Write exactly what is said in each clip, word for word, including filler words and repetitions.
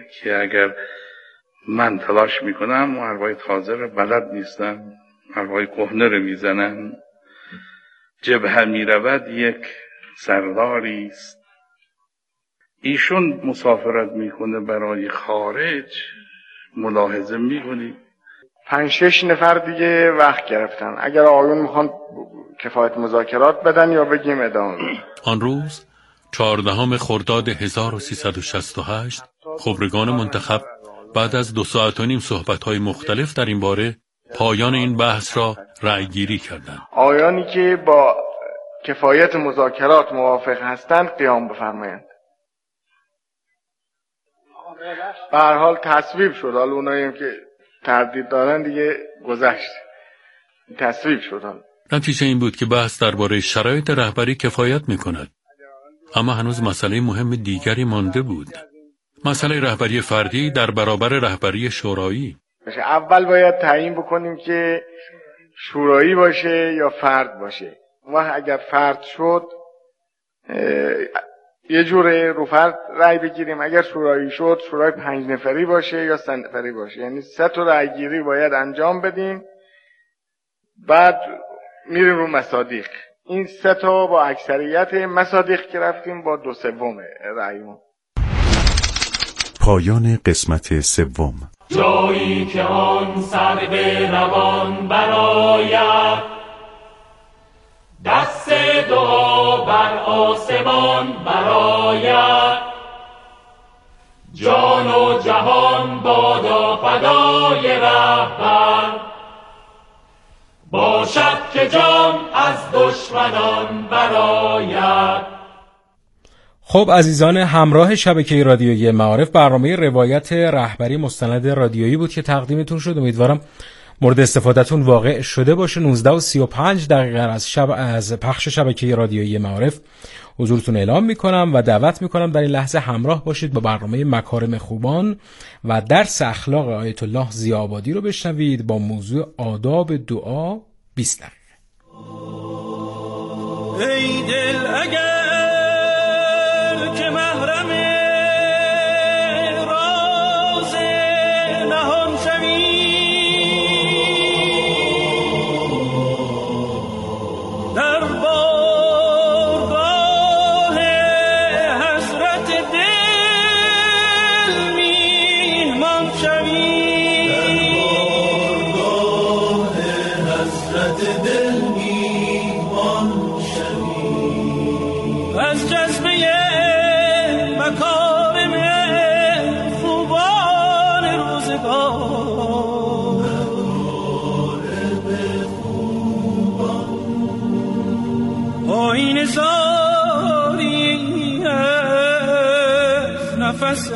که اگر من تلاش میکنم و حرفای تازه رو بلد نیستم، حرفای کهنه رو میزنم. جبهه میرود یک سرداری است، ایشون مسافرت میکنه برای خارج. ملاحظه میکنی پنج شش نفر دیگه وقت گرفتن. اگر آقایون میخوان کفایت مذاکرات بدن یا بگیم ادامه. آن روز چهاردهم خرداد هزار و سیصد و شصت و هشت خبرگان منتخب بعد از دو ساعت و نیم صحبت‌های مختلف در این باره پایان این بحث را رأی‌گیری کردند. آقایانی که با کفایت مذاکرات موافق هستند قیام بفرمایند. به هر حال تصویب شد. حالا اونایی که تردید دارن دیگه گذشت. تصویب شد. نتیجه این بود که بحث درباره شرایط رهبری کفایت می‌کند. اما هنوز مسئله مهم دیگری مانده بود. مسئله رهبری فردی در برابر رهبری شورایی. اول باید تعیین بکنیم که شورایی باشه یا فرد باشه. و اگر فرد شد یه جوره رو فرد رأی بگیریم، اگر شورایی شد شورای پنج نفری باشه یا سه نفری باشه. یعنی سه تا رأی گیری باید انجام بدیم، بعد میریم رو مصادیق. این سه تا با اکثریت مصادیق که رفتیم با دو سوم رأیمون. پایان قسمت سوم. جایی که آن سرو روان برآید، دست دعا بر آسمان برآید، جان و جهان بادا فدای رهبر، باشد که جان از دشمنان برآید. خب عزیزان همراه شبکه رادیویی معارف، برنامه روایت رهبری مستند رادیویی بود که تقدیمتون شد. امیدوارم مورد استفادهتون واقع شده باشه. نوزده و سی و پنج دقیقه از شب از پخش شبکه رادیویی معارف حضورتون اعلام میکنم و دعوت میکنم در این لحظه همراه باشید با برنامه مکارم خوبان و درس اخلاق آیت الله ضیاءآبادی رو بشنوید با موضوع آداب دعا. بیست دقیقه. ای دل اگر که محرم راز نهان شوی، در بارگاه حضرت دل میهمان شوی، در بارگاه حضرت دل میهمان شوی، از جذبه مکارم خوبان روزگار، آیین زاری از نفس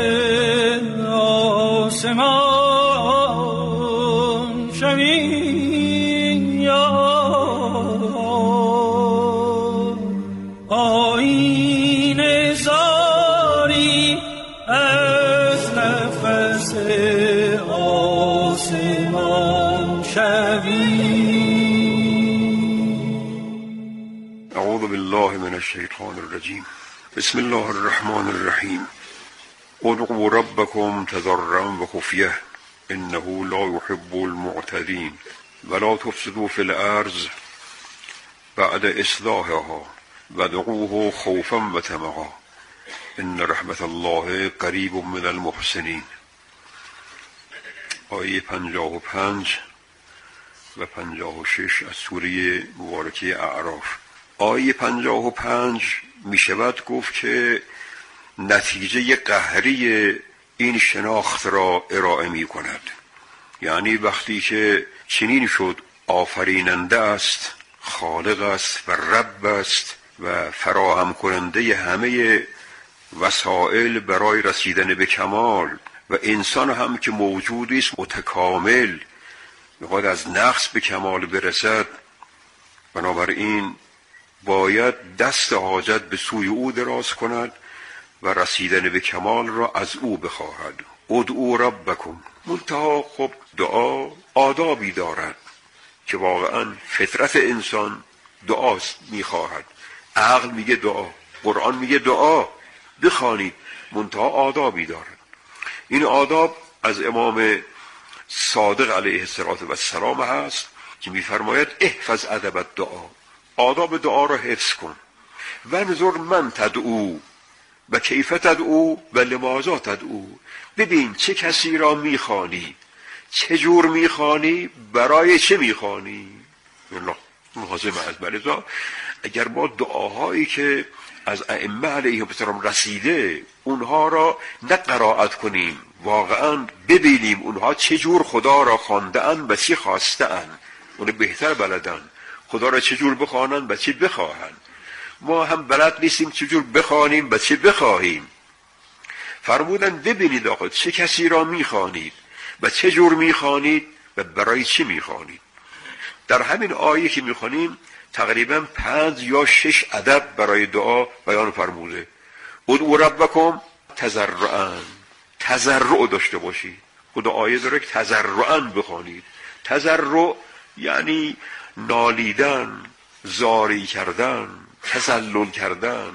آسمان شوی، آیین زاری از نفس آسمان شوی. اعوذ بالله من الشیطان الرجیم. بسم الله الرحمن الرحیم. ادعوا ربکم تضرعا و خفیه انه لا يحب المعتدین ولا تفسدوا في الارض بعد اصلاحها وادعوه خوفا و طمعا ان رحمت الله قریب من المحسنین. آیه پنجاه و پنج و پنجاه و شش از سوره مبارکه اعراف. آیه پنجاه و پنج می شود گفت که نتیجه قهری این شناخت را ارائه می کند. یعنی وقتی که چنین شد آفریننده است، خالق است و رب است و فراهم کننده همه وسائل برای رسیدن به کمال و انسان هم که موجودی است متکامل، میخواد از نقص به کمال برسد، بنابراین باید دست حاجت به سوی او دراز کند و رسیدن به کمال را از او بخواهد. ادعوا ربکم. منتها خب دعا آدابی دارد که واقعا فطرت انسان دعاست میخواهد. عقل میگه دعا، قرآن میگه دعا بخوانید، منتها آدابی دارد. این آداب از امام صادق علیه السلام هست که میفرماید احفظ ادب الدعا، آداب دعا را حفظ کن. وانظر من تدعو و کیف تدعو و لماذا تدعو، ببین چه کسی را میخوانی، چه جور میخوانی، برای چه میخوانی. الله مواظب از بلدا. اگر ما دعاهایی که از ائمه علیهم السلام رسیده اونها را نه قرائت کنیم، واقعا ببینیم اونها چه جور خدا را خوانده‌اند و چی خواسته‌اند، اون بهتر بلدن خدا را چه جور بخوانند و چی بخواهند. ما هم بلد نیستیم چه جور بخوانیم و چه بخواهیم. فرمودن ببینید آقا چه کسی را میخوانید و چه جور میخوانید و برای چی میخوانید. در همین آیه که میخوانیم تقریبا پنج یا شش ادب برای دعا بیان فرموده. ادعوا ربکم تضرعا، تضرع داشته باشید. خدا آیه داره که تضرعا بخوانید. تضرع یعنی نالیدن، زاری کردن، تذلل کردن،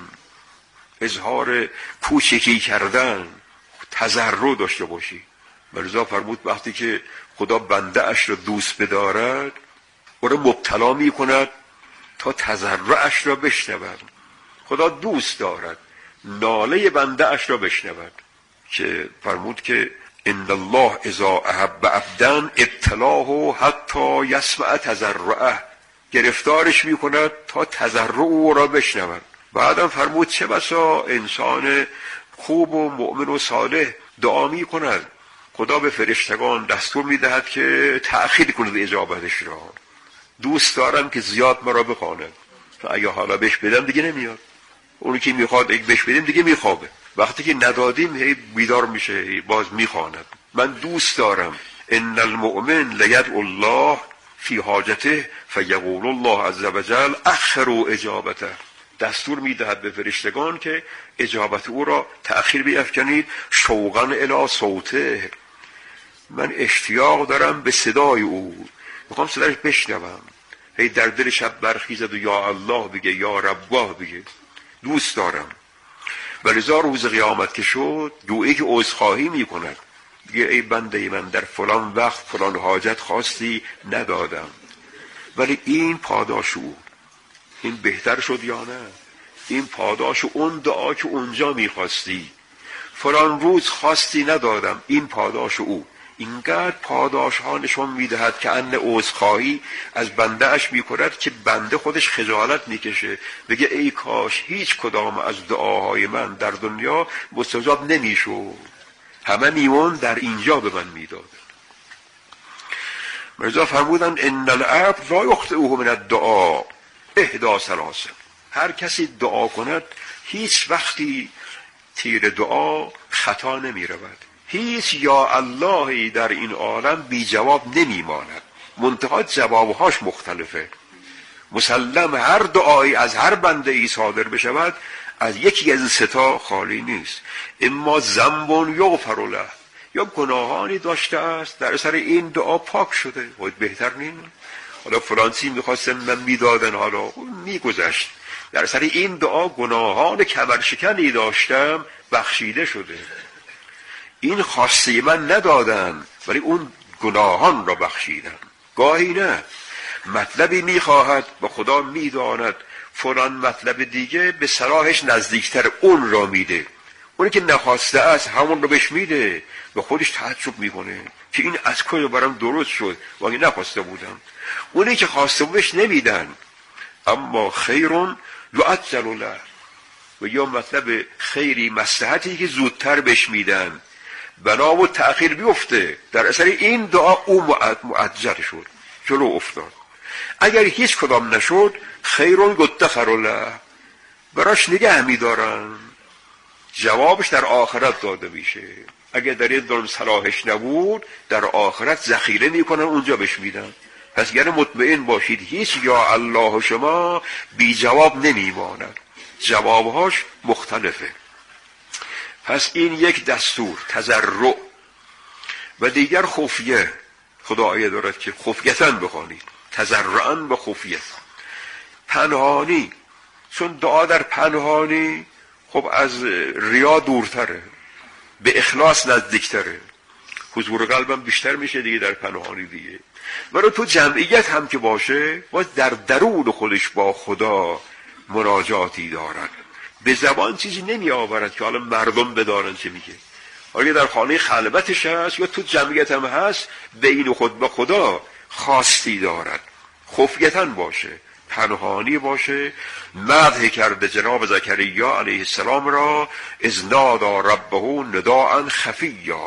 اظهار کوچکی کردن، تضرع داشته باشید. مرزا فرمود وقتی که خدا بنده اش را دوست بدارد او را مبتلا می کند تا تضرعش را بشنود. خدا دوست دارد ناله بنده اش را بشنود، که فرمود که ان الله اذا احب عبدا ابتلاه حتی یسمع تضرعه، گرفتارش می کند تا تضرع او را بشنود. بعدم فرمود چه بسا انسان خوب و مؤمن و صالح دعا می کند، خدا به فرشتگان دستور می دهد که تأخیر کند اجابتش را. دوست دارم که زیاد مرا بخواند، اگه حالا بهش بدم دیگه نمیاد، اونی که میخواد اگه بهش بدیم دیگه میخوابه، وقتی که ندادیم هی بیدار میشه هی باز میخواند. من دوست دارم ان المؤمن لیدعو الله فی حاجته فیقول الله عز وجل اخروا اجابته، دستور میدهد به فرشتگان که اجابت او را تأخیر بیفکنید. شوقا الی صوته، من اشتیاق دارم به صدای او، میخوام صدایش بشنوم، هی در دل شب برخیزد و یا الله بگه، یا رباه بگه، دوست دارم. ولذا روز قیامت که شد گویی که عذرخواهی میکند، بگه ای بنده من در فلان وقت فلان حاجت خواستی ندادم، ولی این پاداش او. این بهتر شد یا نه؟ این پاداش اون دعا که اونجا میخواستی، فلان روز خواستی ندادم، این پاداش او. اینقدر پاداش ها نشون میدهد که ان عذرخواهی از بنده اش میکند که بنده خودش خجالت میکشه، بگه ای کاش هیچ کدام از دعاهای من در دنیا مستجاب نمیشد، همه میمون در اینجا به من میداد. مرزا فرمودن ان العبد لا یخطئه من الدعاء احدى ثلاث، هر کسی دعا کند هیچ وقتی تیر دعا خطا نمی رود، هیچ یا اللهی در این عالم بی جواب نمی ماند، منتها جوابهاش مختلفه. مسلم هر دعایی از هر بنده ای صادر بشود از یکی از ستا خالی نیست. اما ذنب یغفر له، یا گناهانی داشته است در اثر این دعا پاک شده، باید بهتر نیست. حالا فلانسی میخواستن من میدادن، حالا میگذشت، در اثر این دعا گناهان کمرشکنی داشتم بخشیده شده. این خواسته من ندادن ولی اون گناهان را بخشیدن. گاهی نه، مطلبی میخواهد و خدا میداند فلان مطلب دیگه به صلاحش نزدیکتر، اون را میده. اونی که نخواسته است همون رو بهش میده و خودش تعجب میکنه که این از کجا برام درست شد و اگه نخواسته بودم. اونی که خواسته بودش نمیدن. اما خیرون یعجل له، و یا مطلب خیری مصلحتی که زودتر بهش میدن، بنا و تأخیر بیفته، در اثر این دعا او معجل شد، جلو افتاد. اگر هیچ کدام نشد خیرون یدخر له، براش نگه میدارن، جوابش در آخرت داده میشه. اگر در این دنیا صلاحش نبود در آخرت ذخیره میکنن اونجا بهش میدن. پس یعنی مطمئن باشید هیچ یا الله شما بی جواب نمیماند، جوابهاش مختلفه. پس این یک دستور تضرع و دیگر خفیه. خدا آیه دارد که خفیتاً بخوانید، تضرعاً و خفیت، پنهانی. چون دعا در پنهانی خب از ریا دورتره، به اخلاص نزدیکتره، حضور قلبم بیشتر میشه دیگه در پنهانی دیگه. ولی تو جمعیت هم که باشه باز در درون خودش با خدا مناجاتی دارد، به زبان چیزی نمی آورد که حالا مردم بدارن چه میگه. حالا در خانه خلوتش هست یا تو جمعیت هم هست، بین خود با خدا خواستی دارد، خفیتاً باشه، پنهانی باشه. مدح کرده جناب زکریا علیه السلام را اذ نادی ربه نداء خفیا.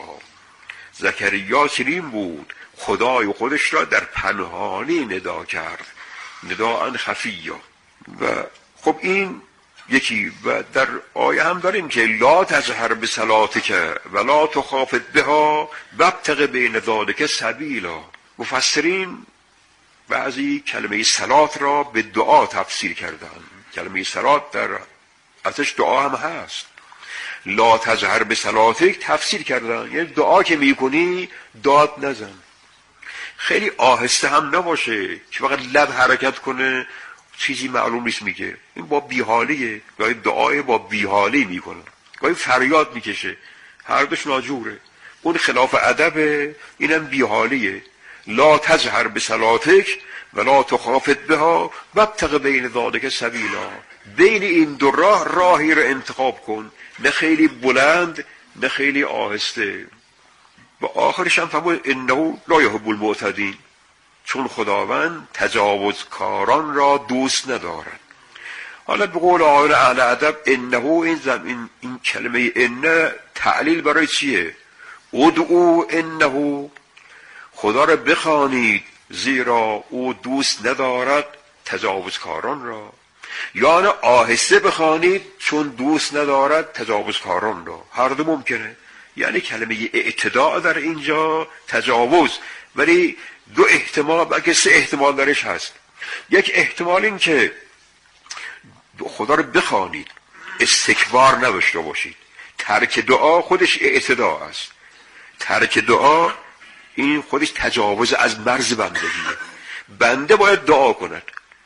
زکریا چنین بود، خدای خودش را در پنهانی ندا کرد، نداء خفیا. و خب این یکی. و در آیه هم داریم که لا تجهر بصلاتک ولا تخافت بها وابتغ بین ذلک سبیلا. مفسرین بعضی کلمه صلات را به دعا تفسیر کردن. کلمه صلات در ازش دعا هم هست. لا تجهر بصلاتک تفسیر کردن یعنی دعا که میکنی داد نزن، خیلی آهسته هم نباشه که فقط لب حرکت کنه چیزی معلوم نیست میگه. این با بیحالیه، گاهی دعای با بیحالی میکنه، گاهی فریاد میکشه، هر دوش ناجوره. اون خلاف ادبه، اینم بیحالیه. لا تجهر بصلاتک ولا تخافت بها وابتغ بین ذلک سبیلا. بین این دو راه راهی رو انتخاب کن، نه خیلی بلند نه خیلی آهسته. و آخرش هم فرمود انه لا یحب المعتدین، چون خداوند تجاوزکاران را دوست ندارد. حالا به قول آقایان اهل ادب انه، این زمین این کلمه انه تعلیل برای چیه؟ ادعو انه، خدا را بخوانید زیرا او دوست ندارد تجاوزکاران را. یعنی آهسته بخوانید چون دوست ندارد تجاوزکاران را. هر دو ممکنه. یعنی کلمه اعتداء در اینجا تجاوز، ولی دو احتمال بلکه سه احتمال درش هست. یک احتمال این که خدا رو بخوانید، استکبار نداشته باشید. ترک دعا خودش اعتداء است. ترک دعا این خودش تجاوز از مرز بندگیه. بنده باید دعا کند.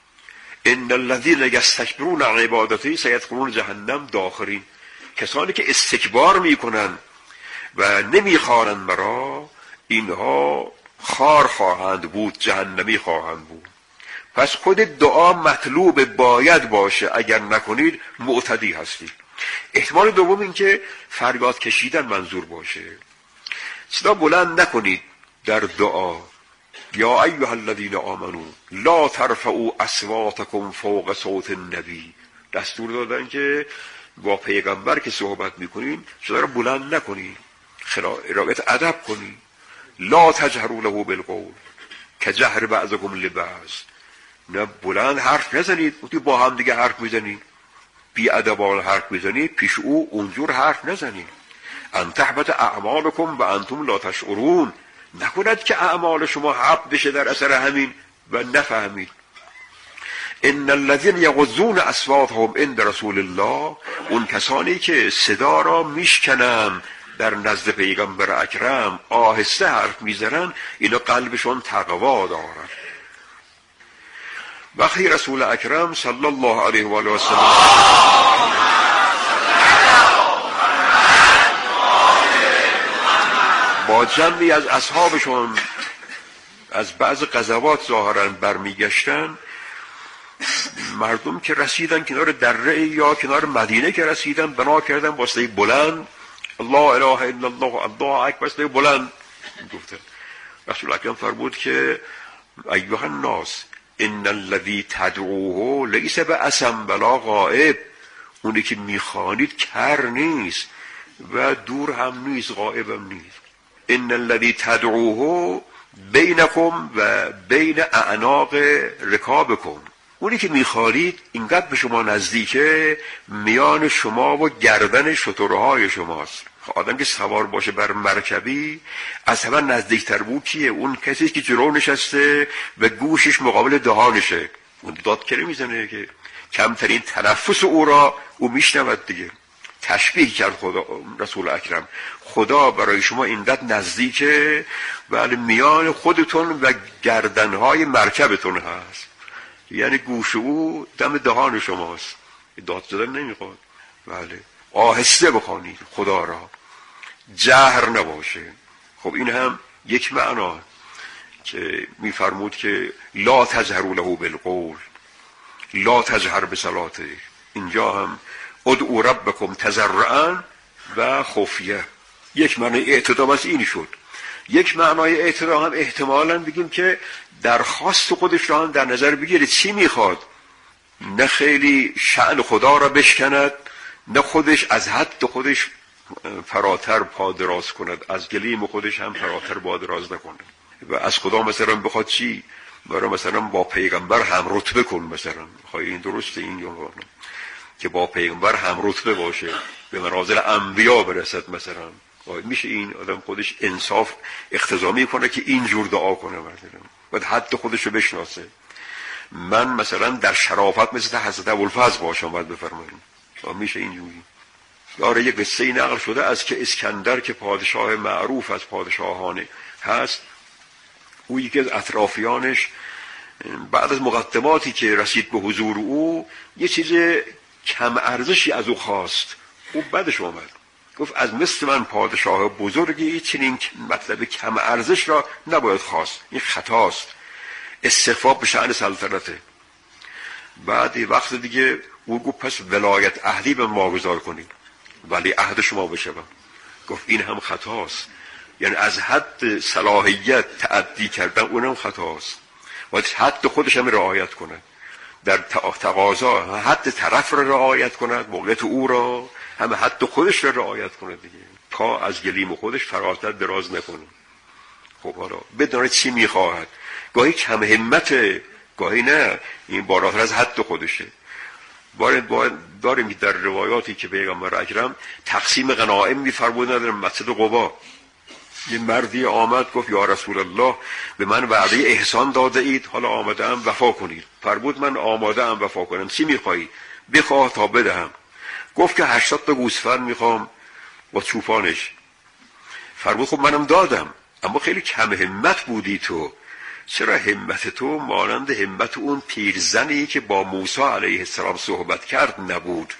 ان الذين يستكبرون عن عبادتي سيدخلون جهنم داخرین. کسانی که استکبار میکنن و نمیخوانند مرا، اینها خار خواهند بود، جهنمی خواهند بود. پس خود دعا مطلوب باید باشه، اگر نکنید معتدی هستید. احتمال دوم این که فریاد کشیدن منظور باشه. صدا بلند نکنید در دعا. یا ایها الذین آمنو لا ترفعوا اصواتکم فوق صوت النبی. دستور دادن که با پیغمبر که صحبت میکنین صدا رو بلند نکنید، رعایت ادب کنید. لا تجهروا له بالقول کجهر بعضکم لبعض. نه بلند حرف نزنید، وقتی با هم دیگه حرف میزنید بی ادبانه حرف میزنید، پیش او اونجور حرف نزنید. ان تحبط اعمالکم و انتم لا تشعرون. نکند که اعمال شما حبط بشه در اثر همین و نفهمید. ان الذين يغضون اصواتهم عند رسول الله، اون کسانی که صدا را میشکنن در نزد پیغمبر اکرم، آهسته حرف میزنن، اینا قلبشون تقوا دارن. وقتی رسول اکرم صلی الله علیه و آله و سلم با جمعی از اصحابشون از بعض غزوات ظاهرا برمیگشتن، مردم که رسیدن کنار دره یا کنار مدینه که رسیدن، بنا کردن با صدای بلند الله اله الا الله الله اکبر، صدای بلند گفتن. رسول اکرم فرمود که ایها الناس ان الذی تدعوه لیس بأصم ولا غائب. اونی که میخوانید کر نیست و دور هم نیست، غائب هم نیست. ان الذی تدعوه بینکم و بین اعناق رکابکم. اونی که میخوانید اینقدر به شما نزدیکه، میان شما و گردن شترهای شماست. آدم که سوار باشه بر مرکبی، از همه نزدیکتر بود کیه؟ اون کسی که جلو نشسته و گوشش مقابل دهانشه. اون داد کره میزنه که کمترین تنفس او را او میشنود دیگه. تشبیه کرد خدا رسول اکرم، خدا برای شما اینقدر نزدیکه ولی میان خودتون و گردنهای مرکبتون هست. یعنی گوش او دم دهان شماست، داد زدن نمیخواد. بله، آهسته بخوانید خدا را، جهر نباشه. خب این هم یک معنا که میفرمود که لا تجهروا له بالقول لا تجهر بصلاته. اینجا هم ادعوا ربکم تضرعا و خفیه. یک معنای اعتدام از این شد. یک معنای اعتدام هم احتمالاً بگیم که درخواست خودش را هم در نظر بگیره چی میخواد، نه خیلی شأن خدا را بشکند، نه خودش از حد خودش فراتر پا دراز کند، از گلیم خودش هم فراتر پا دراز نکند. و از خدا مثلا بخواد چی؟ برای مثلا با پیغمبر هم رتبه کن، مثلا خواهی این درسته این یا نه که با پیغمبر هم رتبه باشه، به منازل انبیا برسد مثلا. میشه این آدم خودش انصاف اقتضا میکنه که اینجور دعا کنه مثلا، باید حد خودش رو بشناسه. من مثلا در شرافت مثل حضرت ابوالفضل باشم باید بفرماییم. میشه اینجوری. داره یک قصه نقل شده از که اسکندر که پادشاه معروف از پادشاهان هست، او یکی از اطرافیانش بعد از مقدماتی که رسید به حضور او یه چیز کم ارزشی از او خواست. او بعدش اومد گفت از مثل من پادشاه بزرگی چنین مطلب کم ارزش را نباید خواست، این خطاست، استخفاف به شأن سلطنته. بعد وقت دیگه او گفت پس ولایت عهدی به ما گذار کنید ولی عهد شما بشم. گفت این هم خطاست، یعنی از حد صلاحیت تعدی کردن اونم خطاست. باید حد خودش هم رعایت کنه، در تقاضا حد طرف را رعایت کند، موقعیت او را هم حد خودش را رعایت کنه دیگه، تا از گلیم خودش فراتر دراز نکنه. خب حالا بدونه چی میخواهد، گاهی کم همته گاهی نه، این بالاتر از حد خودشه. داریم در روایاتی که پیغمبر اکرم تقسیم غنایم میفرمودند در مسجد قبا. یه مردی آمد گفت یا رسول الله به من وعده احسان داده اید، حالا آمده ام وفا کنید. فرمود من آماده ام وفا کنم، چی میخوایی؟ بخواه تا بدهم. گفت که هشتاد تا گوسفند میخوام با چوپانش. فرمود خب منم دادم، اما خیلی کم همت بودی تو. چرا همت تو مانند همت اون پیرزنی که با موسی علیه السلام صحبت کرد نبود؟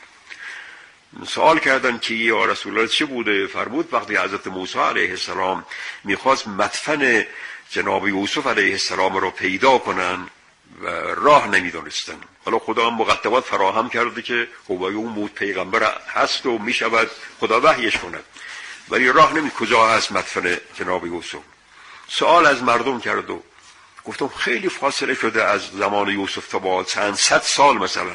سوال کردن که یا رسول الله چه بوده؟ فرمود وقتی حضرت موسی علیه السلام میخواست مدفن جناب یوسف علیه السلام رو پیدا کنن و راه نمیدونستن. حالا خدا هم مقدمات فراهم کرده که خب اون مود پیغمبر هست و میشود خدا وحیش کند، ولی راه نمی کجا هست مدفن جناب یوسف. سوال از مردم کرد و گفتم خیلی فاصله شده از زمان یوسف تا با چند صد سال مثلا،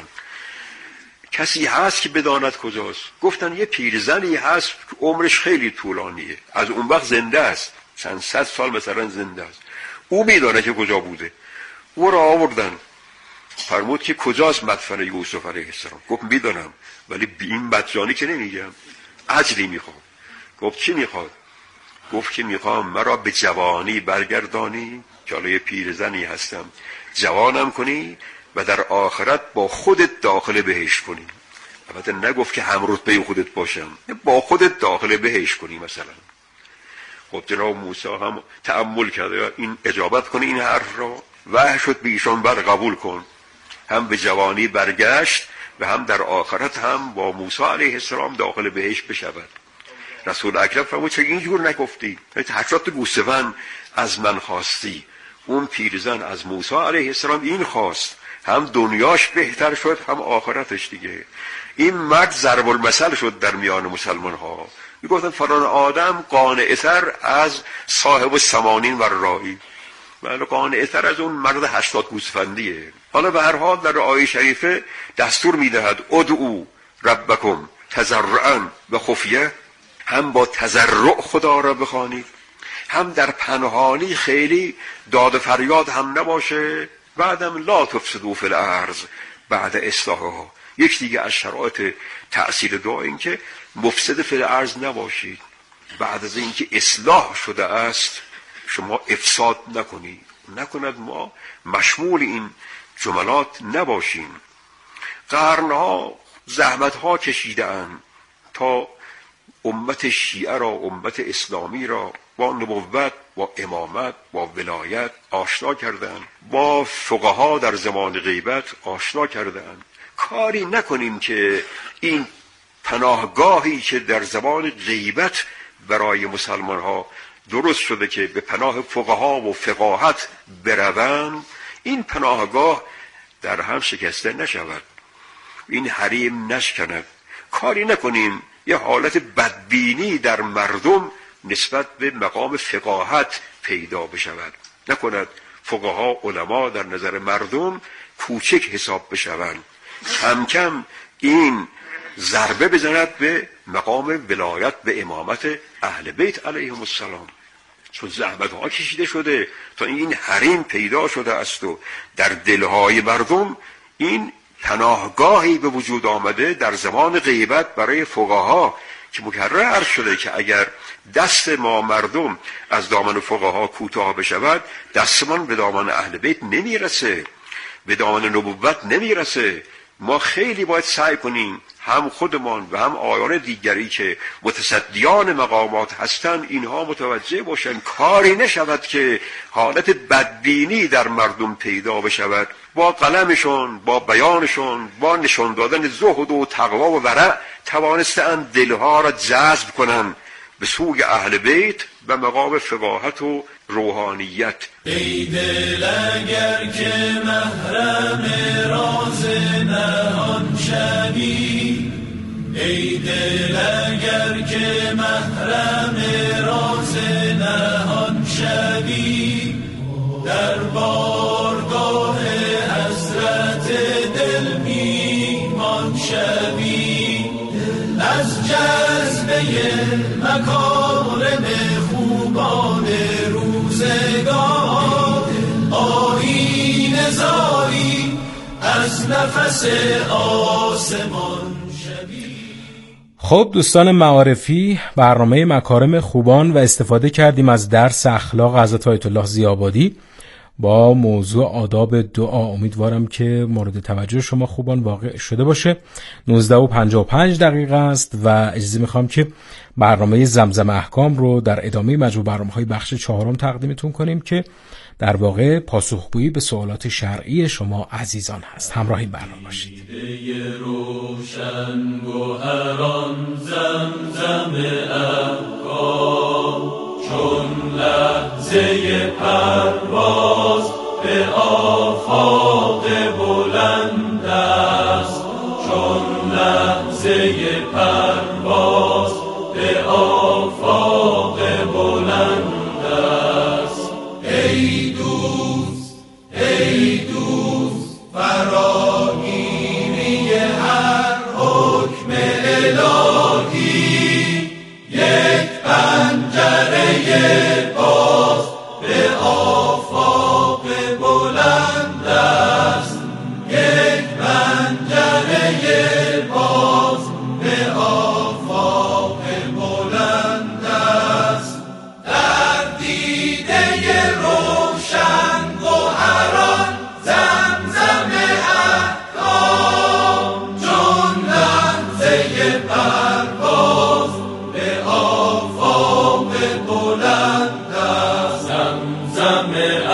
کسی هست که بداند کجاست؟ گفتن یه پیرزنی هست که عمرش خیلی طولانیه، از اون وقت زنده است، چند صد سال مثلا زنده است، او میدانه که کجا بوده. او را آوردن. فرمود که کجاست مدفن یوسف علیه السلام؟ گفت میدانم ولی بی این بدجانی که نمیگم، اجری میخوام. گفت چی میخواد؟ گفت که میخوام مرا به جوانی برگردانی که حالا یه پیرزنی هستم، جوانم کنی و در آخرت با خودت داخل بهشت کنی. البته نگفت که هم رتبه خودت باشم، با خودت داخل بهشت کنی مثلا. خب جناب موسی هم تأمل کرده این اجابت کنه این حرف را، وحی شد به ایشان بر قبول کن. هم به جوانی برگشت و هم در آخرت هم با موسی علیه السلام داخل بهشت بشود. رسول اکرم فرمود چه اینجور نگفتی؟ هشتاد گوسفند از من خواستی، اون پیرزن از موسی علیه السلام این خواست، هم دنیاش بهتر شد هم آخرتش دیگه. این مرد ضرب المثل شد در میان مسلمان ها. میگفتن فلان آدم قانع‌تر از صاحب ثمانین و رائی، ولی قانع‌تر از اون مرد هشتاد گوسفندیه. حالا به هر حال در آیه شریفه دستور میدهد ادعوا ربکم تضرعا و خفیه، هم با تضرع خدا را بخوانید، هم در پنهانی خیلی داد فریاد هم نباشه، بعدم لا تفسدوا فی الارض بعد اصلاحها. یک دیگه از شرایط تأثیر دعا این که مفسد فی الارض نباشید، بعد از اینکه اصلاح شده است شما افساد نکنید. نکند ما مشمول این جملات نباشیم. قرنها زحمتها کشیدند تا امت شیعه را، امت اسلامی را با نبوت، با امامت، با ولایت آشنا کردند، با فقها در زمان غیبت آشنا کردند. کاری نکنیم که این پناهگاهی که در زمان غیبت برای مسلمان ها درست شده که به پناه فقها و فقاهت بروند، این پناهگاه در هم شکسته نشود، این حریم نشکند. کاری نکنیم یه حالت بدبینی در مردم نسبت به مقام فقاهت پیدا بشود، نکند فقها علما در نظر مردم کوچک حساب بشوند، کم کم این ضربه بزند به مقام ولایت به امامت اهل بیت علیهم السلام، چون زحمت ها کشیده شده تا این حریم پیدا شده است و در دلهای مردم این پناهگاهی به وجود آمده در زمان غیبت برای فقها که مکرر عرض شده که اگر دست ما مردم از دامن فقها کوتاه بشود، دستمان به دامن اهل بیت نمیرسه، به دامن نبوت نمیرسه. ما خیلی باید سعی کنیم هم خودمان و هم آیان دیگری که متصدیان مقامات هستند اینها متوجه باشند، کاری نشود که حالت بدبینی در مردم پیدا بشود. با قلمشون، با بیانشون، با نشان دادن زهد و تقوا و ورع توانستند دلها را جذب کنند به سوی اهل بیت و مقام فقاهت و روحانیت. ای دل اگر که محرم راز نهان شوی، ای دل اگر که محرم راز نهان شوی، در بارگاه حضرت دل میمان شوی، از جذبه مکارم خوبان روزگار آیین زاری، از نفس آسمان شوی. خب دوستان معارفی، برنامه مکارم خوبان و استفاده کردیم از درس اخلاق حضرت آیت الله ضیاءآبادی با موضوع آداب دعا. امیدوارم که مورد توجه شما خوبان واقع شده باشه. نوزده و پنجاه و پنج دقیقه است و اجازه میخوام که برنامه زمزم احکام رو در ادامه مجموع برنامه‌های بخش چهارم تقدیمتون کنیم که در واقع پاسخگویی به سوالات شرعی شما عزیزان هست. همراه این برنامه باشید. روشن گوهران زمزم احکام، چون لحظه پرواز به آفاق بلند است، چون لحظه پرواز به آفاق بلند است. ای دوست ای دوست فراگیری هر حکم الهی، یک پنجره باز به آفاق بلند است، یک پنجره باز به آفاق بلند است. در دیده روشن گوهران زمزم احکام، چون لحظه پرواز به آفاق بلند است. زمزم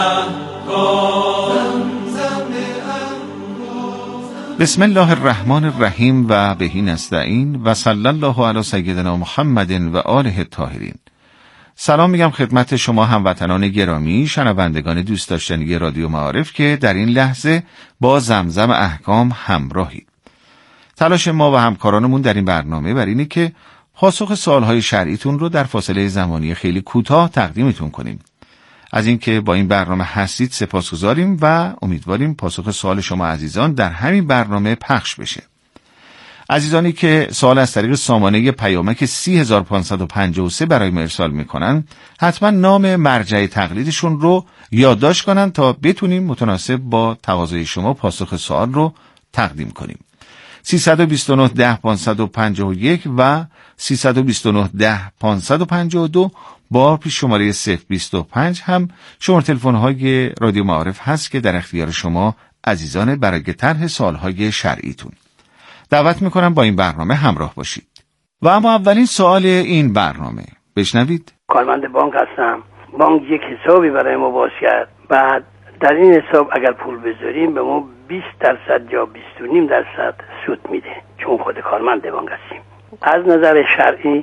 احکام، زمزم احکام. بسم الله الرحمن الرحیم و بهی نستعین و صلی الله علی سیدنا محمد و آله الطاهرین. سلام میگم خدمت شما هموطنان گرامی، شنوندگان دوست داشتنی رادیو معارف که در این لحظه با زمزم احکام همراهید. تلاش ما و همکارانمون در این برنامه بر اینه که پاسخ سوالهای شرعیتون رو در فاصله زمانی خیلی کوتاه تقدیمتون کنیم. از اینکه با این برنامه هستید سپاسگزاریم و امیدواریم پاسخ سوال شما عزیزان در همین برنامه پخش بشه. عزیزانی که سوال از طریق سامانه پیامک سی هزار و پانصد و پنجاه و سه برای ما ارسال میکنن، حتما نام مرجع تقلیدشون رو یادداشت کنن تا بتونیم متناسب با تقاضای شما پاسخ سوال رو تقدیم کنیم. سیصد و بیست و نه ده پانصد و پنجاه و یک و سیصد و بیست و نه ده پانصد و پنجاه و دو با پیش شماره صفر بیست و پنج هم شماره تلفن های رادیو معارف هست که در اختیار شما عزیزان برای طرح سوالهای شرعیتون. دعوت میکنم با این برنامه همراه باشید. و اما اولین سوال این برنامه بشنوید. کارمند بانک هستم. بانک یک حسابی برای ما باز کرد. بعد در این حساب اگر پول بذاریم به ما بیست درصد یا بیست و نیم درصد سود میده، چون خود کارمند بانک هستیم. از نظر شرعی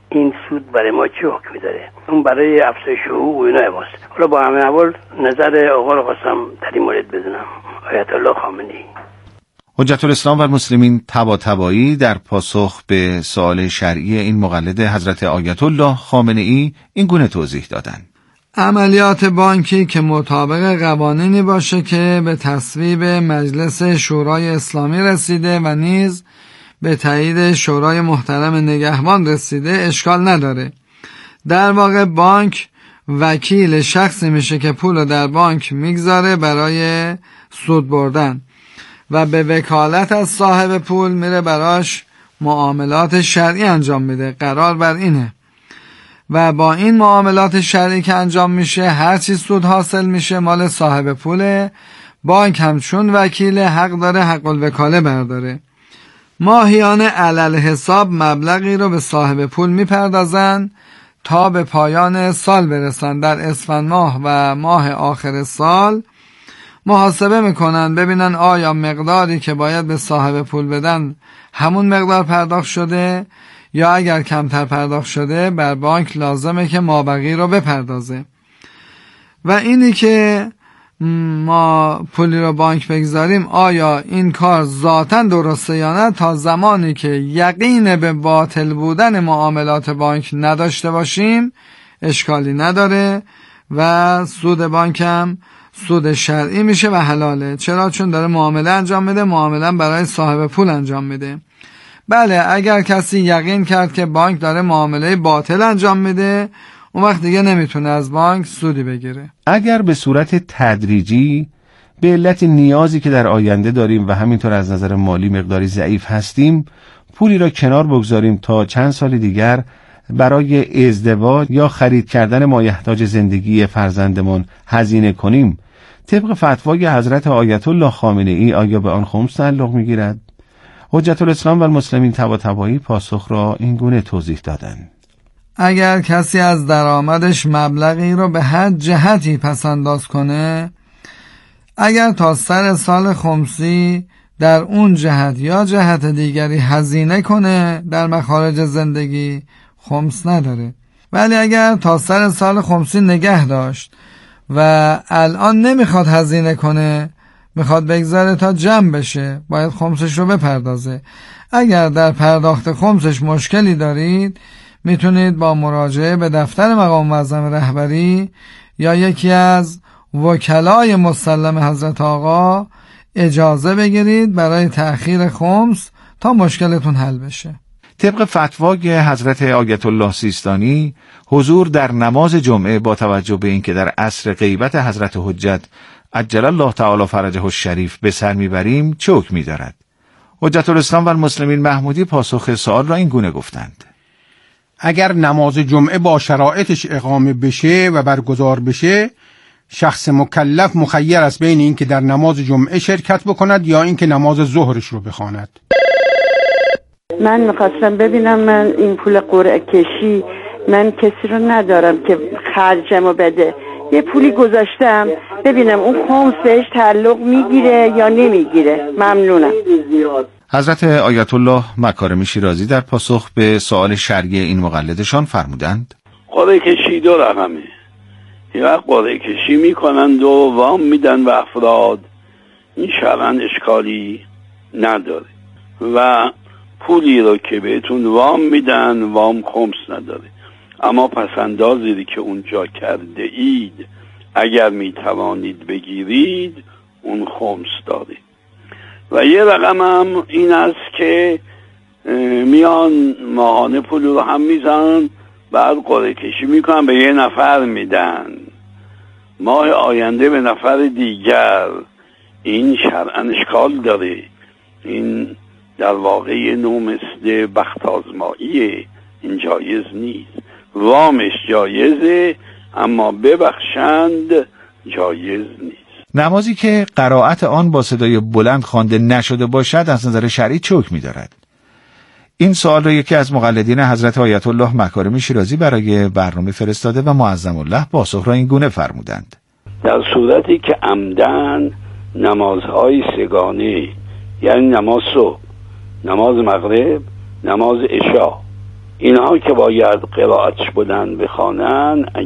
این سود برای ما چه حکمی داره؟ اون برای افزایش حقوق و اینا ماست. حالا با همین اول نظر آقا رو خواستم در این مورد بدونم. آیت الله خامنه‌ای. حجت الاسلام و المسلمین طباطبایی در پاسخ به سوال شرعی این مقلد حضرت آیت الله خامنه‌ای این گونه توضیح دادند: عملیات بانکی که مطابق قوانینی باشه که به تصویب مجلس شورای اسلامی رسیده و نیز به تایید شورای محترم نگهبان رسیده اشکال نداره. در واقع بانک وکیل شخصی میشه که پول در بانک میگذاره برای سود بردن و به وکالت از صاحب پول میره براش معاملات شرعی انجام میده. قرار بر اینه و با این معاملات شرعی که انجام میشه هر چی سود حاصل میشه مال صاحب پوله. بانک هم چون وکیل حق داره حق الوکاله برداره. ماهیانه علل حساب مبلغی رو به صاحب پول میپردازن تا به پایان سال برسن. در اسفند ماه و ماه آخر سال محاسبه میکنن ببینن آیا مقداری که باید به صاحب پول بدن همون مقدار پرداخت شده یا اگر کمتر پرداخت شده بر بانک لازمه که مابقی رو بپردازه. و اینی که ما پولی رو بانک بگذاریم آیا این کار ذاتاً درسته یا نه، تا زمانی که یقین به باطل بودن معاملات بانک نداشته باشیم اشکالی نداره و سود بانک هم سود شرعی میشه و حلاله. چرا؟ چون داره معامله انجام میده، معامله برای صاحب پول انجام میده. بله اگر کسی یقین کرد که بانک داره معامله باطل انجام میده اون وقت دیگه نمیتونه از بانک سودی بگیره. اگر به صورت تدریجی به علت نیازی که در آینده داریم و همینطور از نظر مالی مقداری ضعیف هستیم پولی را کنار بگذاریم تا چند سال دیگر برای ازدواج یا خرید کردن مایحتاج زندگی فرزندمان هزینه کنیم، طبق فتوای حضرت آیت الله خامنه‌ای آیا به آن خمس تعلق میگیرد؟ حجت الاسلام و المسلمین طباطبایی پاسخ را این گونه توضیح دادند: اگر کسی از درآمدش مبلغی رو به هر جهتی پسنداز کنه، اگر تا سر سال خمسی در اون جهت یا جهت دیگری هزینه کنه در مخارج زندگی خمس نداره. ولی اگر تا سر سال خمسی نگه داشت و الان نمیخواد هزینه کنه، میخواد بگذاره تا جمع بشه، باید خمسش رو بپردازه. اگر در پرداخت خمسش مشکلی دارید میتونید با مراجعه به دفتر مقام معظم رهبری یا یکی از وکلای مسلم حضرت آقا اجازه بگیرید برای تأخیر خمس تا مشکلتون حل بشه. طبق فتوای حضرت آیت الله سیستانی حضور در نماز جمعه با توجه به اینکه در عصر غیبت حضرت حجت عجل الله تعالی فرجه الشریف به سر میبریم چه حکمی دارد؟ حجت الاسلام و المسلمین محمودی پاسخ سوال را این گونه گفتند: اگر نماز جمعه با شرایطش اقامه بشه و برگزار بشه، شخص مکلف مخیر است بین این که در نماز جمعه شرکت بکند یا این که نماز ظهرش رو بخواند. من میخواستم ببینم من این پول قرعه کشی من کسی رو ندارم که خرجمو بده، یه پولی گذاشتم ببینم اون خمس بهش تعلق میگیره یا نمیگیره. ممنونم. حضرت آیت الله مکارمی شیرازی در پاسخ به سوال شرعی این مقلدشان فرمودند: قرعه کشی دو رقمه. یه وقت قرعه کشی میکنند و وام میدن و افراد، این شرعاً اشکالی نداره و پولی رو که بهتون وام میدن وام خمس نداره، اما پسندازی که اونجا کرده اید اگر میتوانید بگیرید اون خمس داره. و یه رقم هم این است که میان ماهانه پول رو هم میزنن بعد قرعه کشی میکنن به یه نفر میدن، ماه آینده به نفر دیگر. این شرعاً اشکال داره، این در واقع یه نوع مثل بخت آزماییه، این جایز نیست. وامش جایزه اما ببخشند جایز نیست. نمازی که قرائت آن با صدای بلند خوانده نشده باشد از نظر شرعی چه حکمی دارد؟ این سوال را یکی از مقلدین حضرت آیت الله مکارمی شیرازی برای برنامه فرستاده و معظم الله پاسخ را این گونه فرمودند: در صورتی که عمدن نمازهای سگانه، یعنی نماز صبح، نماز مغرب، نماز عشا اینها که باید قرائتش بلند بخوانن